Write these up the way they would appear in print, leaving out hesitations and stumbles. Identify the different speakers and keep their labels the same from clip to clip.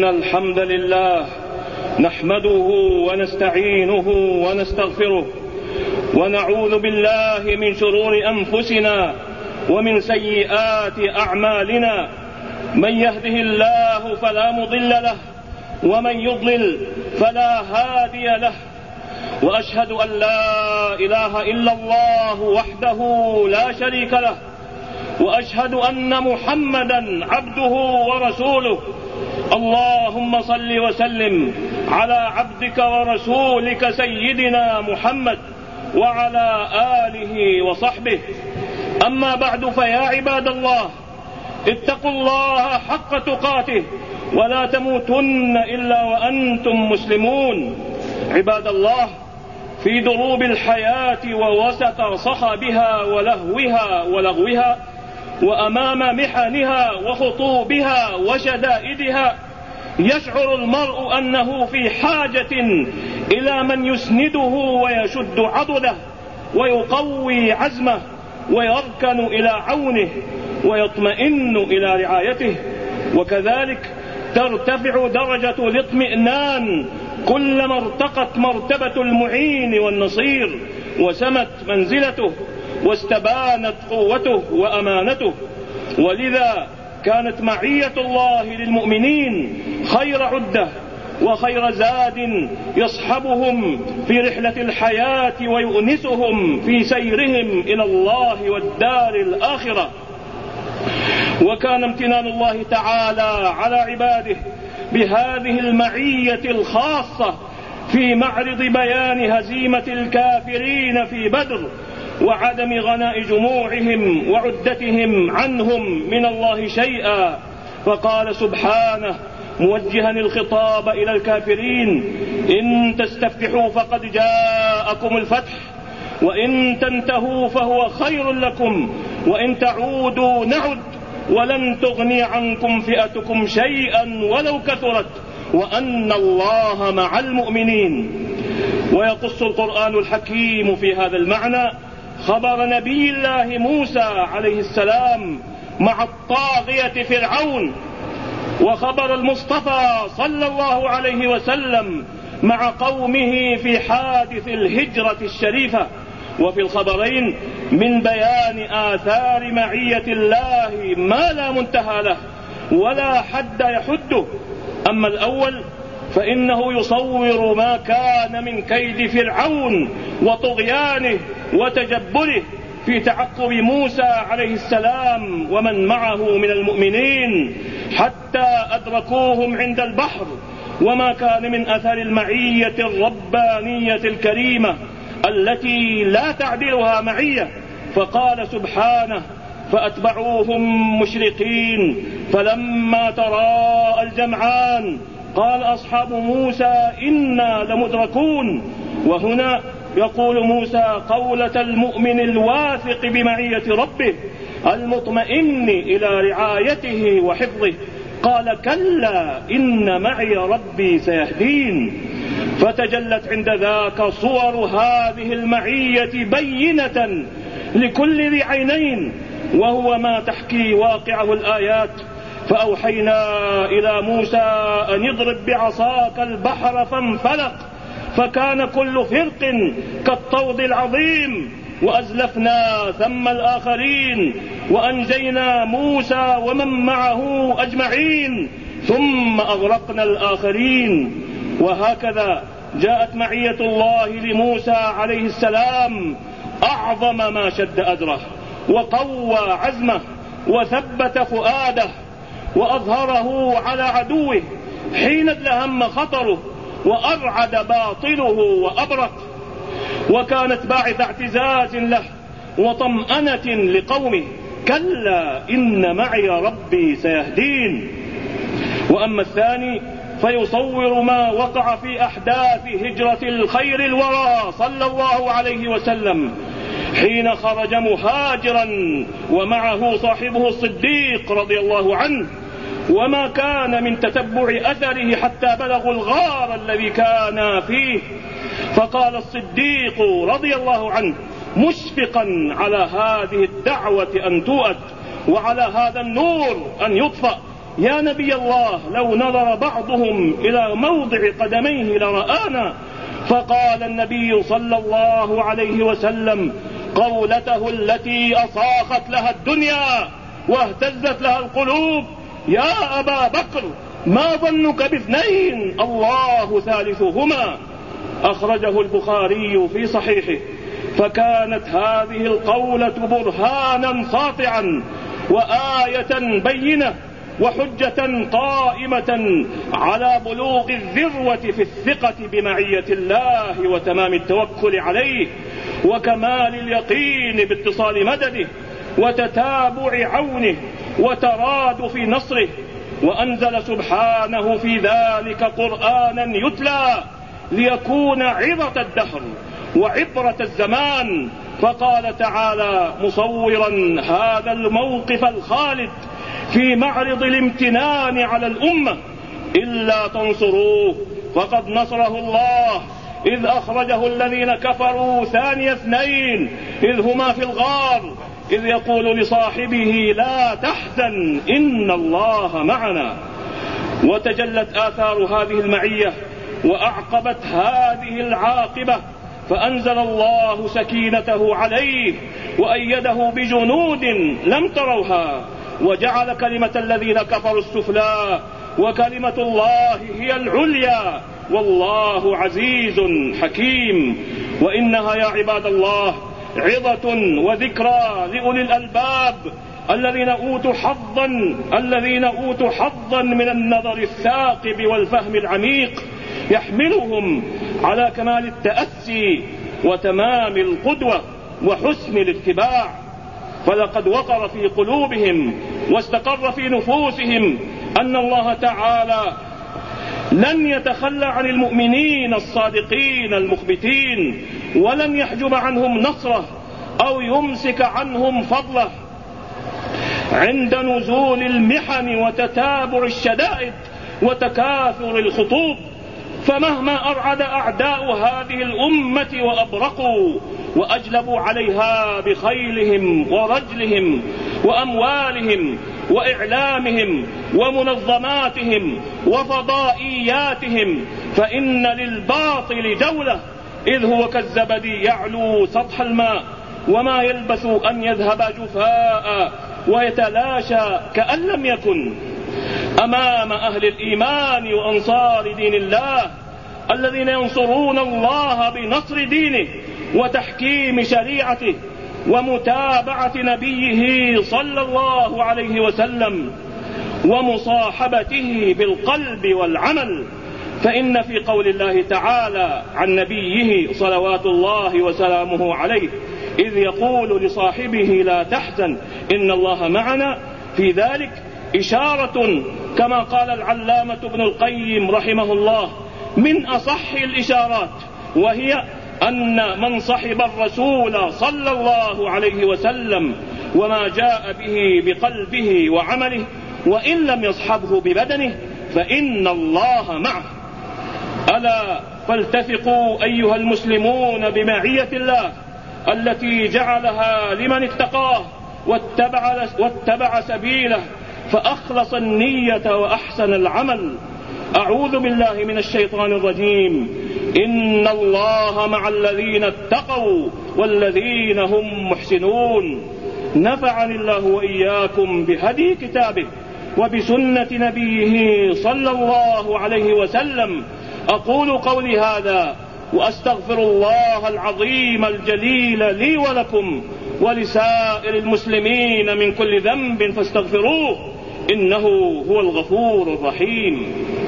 Speaker 1: إن الحمد لله نحمده ونستعينه ونستغفره ونعوذ بالله من شرور أنفسنا ومن سيئات أعمالنا. من يهده الله فلا مضل له ومن يضلل فلا هادي له. وأشهد أن لا إله إلا الله وحده لا شريك له، وأشهد أن محمدا عبده ورسوله. اللهم صل وسلم على عبدك ورسولك سيدنا محمد وعلى آله وصحبه. أما بعد، فيا عباد الله، اتقوا الله حق تقاته ولا تموتن إلا وأنتم مسلمون. عباد الله، في دروب الحياة ووسط صخبها ولهوها ولغوها وأمام محنها وخطوبها وشدائدها، يشعر المرء أنه في حاجة إلى من يسنده ويشد عضده ويقوي عزمه ويركن إلى عونه ويطمئن إلى رعايته. وكذلك ترتفع درجة الاطمئنان كلما ارتقت مرتبة المعين والنصير وسمت منزلته واستبانت قوته وأمانته. ولذا كانت معية الله للمؤمنين خير عدة وخير زاد يصحبهم في رحلة الحياة ويؤنسهم في سيرهم إلى الله والدار الآخرة. وكان امتنان الله تعالى على عباده بهذه المعية الخاصة في معرض بيان هزيمة الكافرين في بدر وعدم غناء جموعهم وعدتهم عنهم من الله شيئا. فقال سبحانه موجها الخطاب إلى الكافرين: إن تستفتحوا فقد جاءكم الفتح، وإن تنتهوا فهو خير لكم، وإن تعودوا نعد، ولن تغني عنكم فئتكم شيئا ولو كثرت، وأن الله مع المؤمنين. ويقص القرآن الحكيم في هذا المعنى خبر نبي الله موسى عليه السلام مع الطاغية فرعون، وخبر المصطفى صلى الله عليه وسلم مع قومه في حادث الهجرة الشريفة. وفي الخبرين من بيان آثار معية الله ما لا منتهى له ولا حد يحده. أما الأول فإنه يصور ما كان من كيد فرعون وطغيانه وتجبره في تعقب موسى عليه السلام ومن معه من المؤمنين حتى أدركوهم عند البحر، وما كان من أثر المعية الربانية الكريمة التي لا تعدلها معية. فقال سبحانه: فأتبعوهم مشرقين فلما تراءى الجمعان قال أصحاب موسى إنا لمدركون. وهنا يقول موسى قولة المؤمن الواثق بمعية ربه المطمئن إلى رعايته وحفظه، قال: كلا إن معي ربي سيهدين. فتجلت عند ذاك صور هذه المعية بينة لكل ذي عينين، وهو ما تحكي واقعه الآيات: فأوحينا إلى موسى أن اضرب بعصاك البحر فانفلق فكان كل فرق كالطود العظيم، وأزلفنا ثم الآخرين وأنجينا موسى ومن معه أجمعين ثم أغرقنا الآخرين. وهكذا جاءت معية الله لموسى عليه السلام أعظم ما شد أدره وقوى عزمه وثبت فؤاده وأظهره على عدوه حين ادلهم خطره وأرعد باطله وأبرق. وكانت باعث اعتزاز له وطمأنة لقومه: كلا إن معي ربي سيهدين. وأما الثاني فيصور ما وقع في أحداث هجرة الخير الورى صلى الله عليه وسلم حين خرج مهاجرا ومعه صاحبه الصديق رضي الله عنه، وما كان من تتبع أثره حتى بلغوا الغار الذي كان فيه. فقال الصديق رضي الله عنه مشفقا على هذه الدعوة أن تؤد وعلى هذا النور أن يطفأ: يا نبي الله لو نظر بعضهم إلى موضع قدميه لرآنا. فقال النبي صلى الله عليه وسلم قولته التي أصاخت لها الدنيا واهتزت لها القلوب: يا أبا بكر ما ظنك باثنين الله ثالثهما. أخرجه البخاري في صحيحه. فكانت هذه القولة برهانا ساطعا وآية بينة وحجة قائمة على بلوغ الذروة في الثقة بمعية الله وتمام التوكل عليه وكمال اليقين باتصال مدده وتتابع عونه وترادف نصره. وأنزل سبحانه في ذلك قرآنا يتلى ليكون عظة الدهر وعبرة الزمان. فقال تعالى مصورا هذا الموقف الخالد في معرض الامتنان على الأمة: إلا تنصروه فقد نصره الله إذ أخرجه الذين كفروا ثاني اثنين إذ هما في الغار إذ يقول لصاحبه لا تحزن إن الله معنا. وتجلت آثار هذه المعية وأعقبت هذه العاقبة، فأنزل الله سكينته عليه وأيده بجنود لم تروها وجعل كلمة الذين كفروا السفلى وكلمة الله هي العليا والله عزيز حكيم. وإنها يا عباد الله عظة وذكرى لأولي الألباب الذين أوتوا حظا من النظر الثاقب والفهم العميق يحملهم على كمال التأسي وتمام القدوة وحسن الاتباع. فلقد وقر في قلوبهم واستقر في نفوسهم أن الله تعالى لن يتخلى عن المؤمنين الصادقين المخبتين ولن يحجب عنهم نصره أو يمسك عنهم فضله عند نزول المحن وتتابع الشدائد وتكاثر الخطوب. فمهما أرعد أعداء هذه الأمة وأبرقوا وأجلبوا عليها بخيلهم ورجلهم وأموالهم وإعلامهم ومنظماتهم وفضائياتهم، فإن للباطل دولة إذ هو كالزبد يعلو سطح الماء وما يلبث أن يذهب جفاء ويتلاشى كأن لم يكن. أمام أهل الإيمان وأنصار دين الله الذين ينصرون الله بنصر دينه وتحكيم شريعته ومتابعة نبيه صلى الله عليه وسلم ومصاحبته بالقلب والعمل. فإن في قول الله تعالى عن نبيه صلوات الله وسلامه عليه إذ يقول لصاحبه لا تحزن إن الله معنا في ذلك إشارة كما قال العلامة ابن القيم رحمه الله من أصح الإشارات، وهي أن من صحب الرسول صلى الله عليه وسلم وما جاء به بقلبه وعمله وإن لم يصحبه ببدنه فإن الله معه. ألا فالتفقوا أيها المسلمون بمعية الله التي جعلها لمن اتقاه واتبع سبيله فأخلص النية وأحسن العمل. أعوذ بالله من الشيطان الرجيم. إن الله مع الذين اتقوا والذين هم محسنون. نفعني الله وإياكم بهدي كتابه وبسنة نبيه صلى الله عليه وسلم. أقول قولي هذا وأستغفر الله العظيم الجليل لي ولكم ولسائر المسلمين من كل ذنب فاستغفروه إنه هو الغفور الرحيم.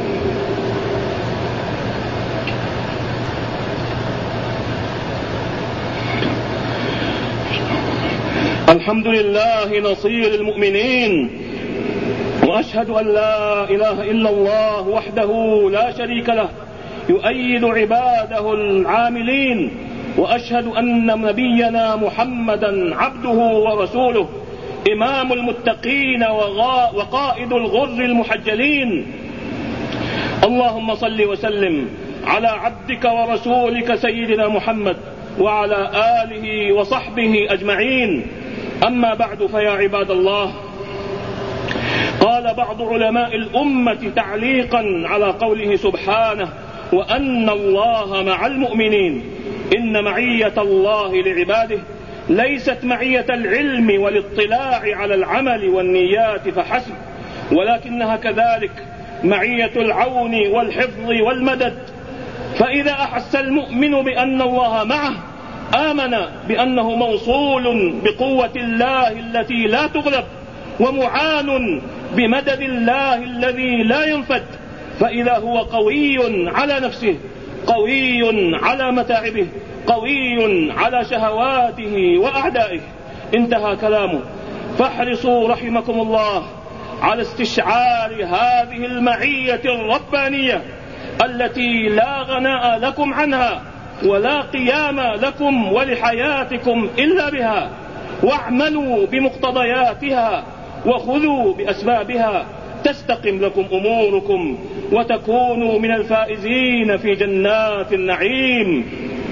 Speaker 1: الحمد لله نصير المؤمنين، وأشهد أن لا إله إلا الله وحده لا شريك له يؤيد عباده العاملين، وأشهد أن نبينا محمدا عبده ورسوله إمام المتقين وقائد الغر المحجلين. اللهم صل وسلم على عبدك ورسولك سيدنا محمد وعلى آله وصحبه أجمعين. أما بعد، فيا عباد الله، قال بعض علماء الأمة تعليقا على قوله سبحانه: وأن الله مع المؤمنين، إن معية الله لعباده ليست معية العلم والاطلاع على العمل والنيات فحسب، ولكنها كذلك معية العون والحفظ والمدد. فإذا أحس المؤمن بأن الله معه آمن بأنه موصول بقوة الله التي لا تغلب، ومعان بمدد الله الذي لا ينفد، فإذا هو قوي على نفسه، قوي على متاعبه، قوي على شهواته وأعدائه. انتهى كلامه. فاحرصوا رحمكم الله على استشعار هذه المعية الربانية التي لا غناء لكم عنها ولا قيام لكم ولحياتكم إلا بها، واعملوا بمقتضياتها وخذوا بأسبابها تستقم لكم أموركم وتكونوا من الفائزين في جنات النعيم.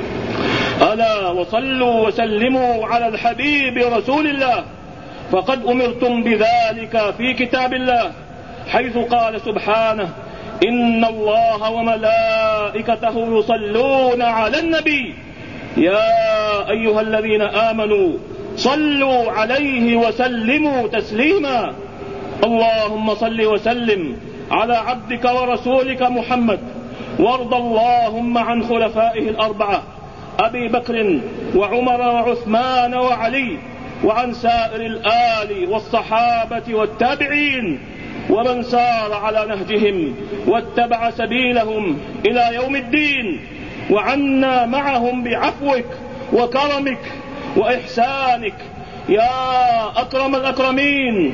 Speaker 1: ألا وصلوا وسلموا على الحبيب رسول الله، فقد أمرتم بذلك في كتاب الله، حيث قال سبحانه: إن الله وملائكته يصلون على النبي يا أيها الذين آمنوا صلوا عليه وسلموا تسليما. اللهم صل وسلم على عبدك ورسولك محمد، وارض اللهم عن خلفائه الأربعة أبي بكر وعمر وعثمان وعلي، وعن سائر الآل والصحابة والتابعين ومن سار على نهجهم واتبع سبيلهم إلى يوم الدين، وعنا معهم بعفوك وكرمك وإحسانك يا أكرم الأكرمين.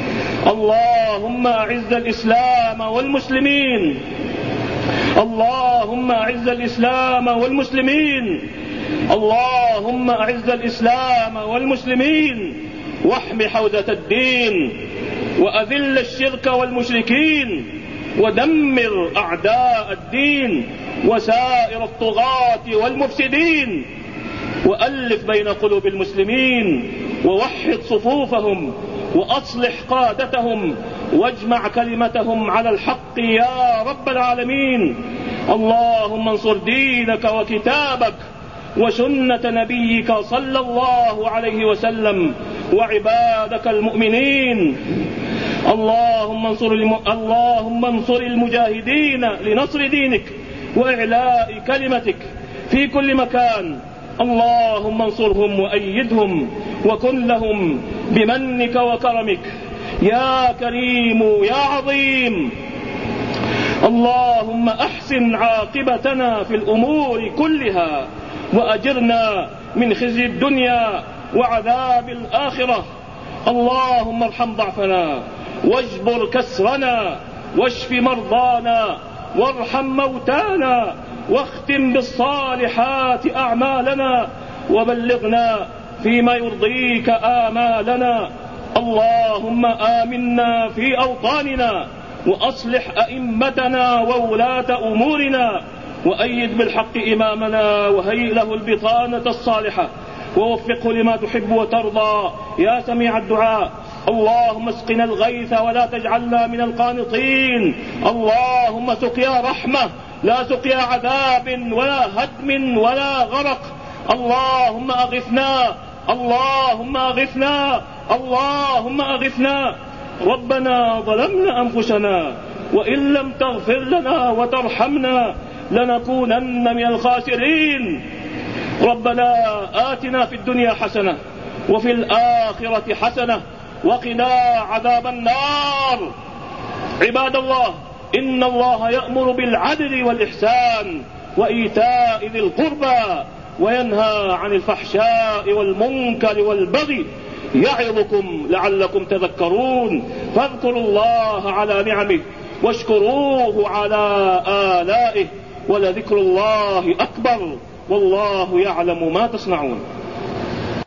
Speaker 1: اللهم أعز الإسلام والمسلمين، اللهم أعز الإسلام والمسلمين، اللهم أعز الإسلام والمسلمين، واحم حوزة الدين، وأذل الشرك والمشركين، ودمر أعداء الدين وسائر الطغاة والمفسدين، وألف بين قلوب المسلمين، ووحد صفوفهم، وأصلح قادتهم، واجمع كلمتهم على الحق يا رب العالمين. اللهم انصر دينك وكتابك وسنة نبيك صلى الله عليه وسلم وعبادك المؤمنين. اللهم انصر المجاهدين لنصر دينك وإعلاء كلمتك في كل مكان. اللهم انصرهم وأيدهم وكن لهم بمنك وكرمك يا كريم يا عظيم. اللهم أحسن عاقبتنا في الأمور كلها، وأجرنا من خزي الدنيا وعذاب الآخرة. اللهم ارحم ضعفنا واجبر كسرنا واشف مرضانا وارحم موتانا، واختم بالصالحات أعمالنا، وبلغنا فيما يرضيك آمالنا. اللهم آمنا في أوطاننا، وأصلح أئمتنا وولاة أمورنا، وأيد بالحق إمامنا، وهيئ له البطانة الصالحة، ووفقه لما تحب وترضى يا سميع الدعاء. اللهم اسقنا الغيث ولا تجعلنا من القانطين. اللهم سقيا رحمة لا سقيا عذاب ولا هدم ولا غرق. اللهم أغثنا، اللهم أغثنا، اللهم أغثنا. ربنا ظلمنا أنفسنا وإن لم تغفر لنا وترحمنا لنكونن من الخاسرين. ربنا آتنا في الدنيا حسنة وفي الآخرة حسنة وقنا عذاب النار. عباد الله، إن الله يأمر بالعدل والإحسان وإيتاء ذي القربى وينهى عن الفحشاء والمنكر والبغي، يعظكم لعلكم تذكرون. فاذكروا الله على نعمه واشكروه على آلائه، ولذكر الله أكبر، والله يعلم ما تصنعون.